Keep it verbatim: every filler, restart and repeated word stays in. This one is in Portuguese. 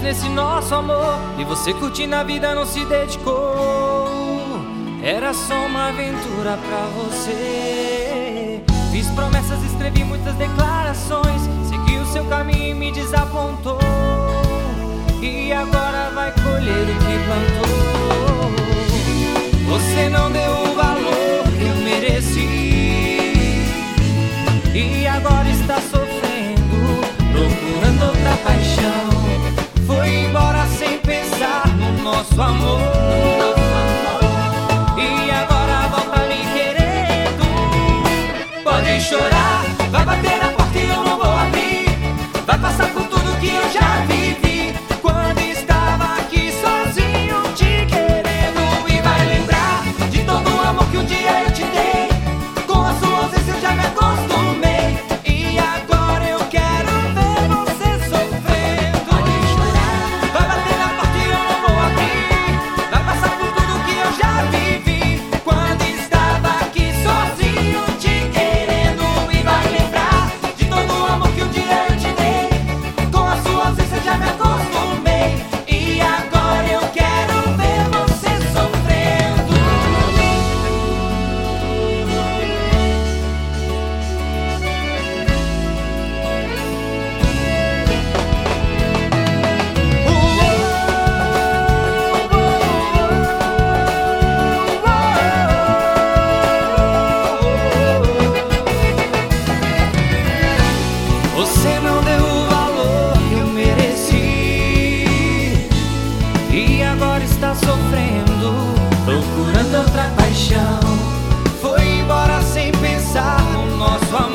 nesse nosso amor e você curtindo a vida não se dedicou. Era só uma aventura pra você. Fiz promessas, escrevi muitas declarações, segui o seu caminho e me desapontou. E agora vai colher o que plantou. Você não deu o valor que eu mereci e agora está sofrendo, procurando outra paixão. Foi embora sem pensar no nosso amor. E agora volta me querendo. Pode chorar, vai bater na porta e eu não vou abrir. Vai passar por tudo que eu já vivi quando estava aqui sozinho te querendo. E vai lembrar de todo o amor que um dia eu te dei. Com a sua ausência eu já me acostumei. E agora eu quero ver você sofrendo. Pode chorar, vai bater na porta e eu não vou abrir. Vai passar por tudo que eu já vivi quando estava aqui sozinho te querendo. E vai lembrar de todo o amor que um dia eu te dei. Com a sua ausência eu já me acostumei. E agora eu quero ver você sofrendo. Você não deu o valor que eu mereci e agora está sofrendo, procurando outra paixão. Foi embora sem pensar no nosso amor.